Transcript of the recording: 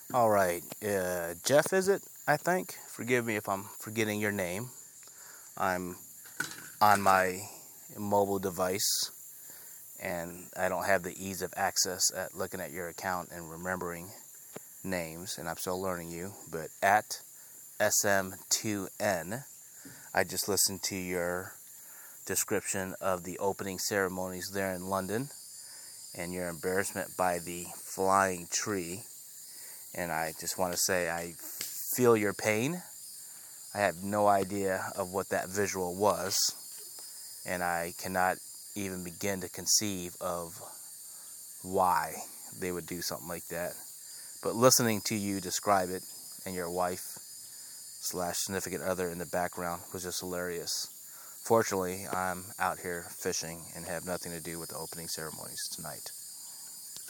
All right, Jeff, is it? I think. Forgive me if I'm forgetting your name. I'm on my mobile device, and I don't have the ease of access at looking at your account and remembering names, and I'm still learning you. But at SM2N, I just listened to your description of the opening ceremonies there in London and your embarrassment by the flying tree. And I just want to say I feel your pain. I have no idea of what that visual was, and I cannot even begin to conceive of why they would do something like that. But listening to you describe it and your wife slash significant other in the background was just hilarious. Fortunately, I'm out here fishing and have nothing to do with the opening ceremonies tonight.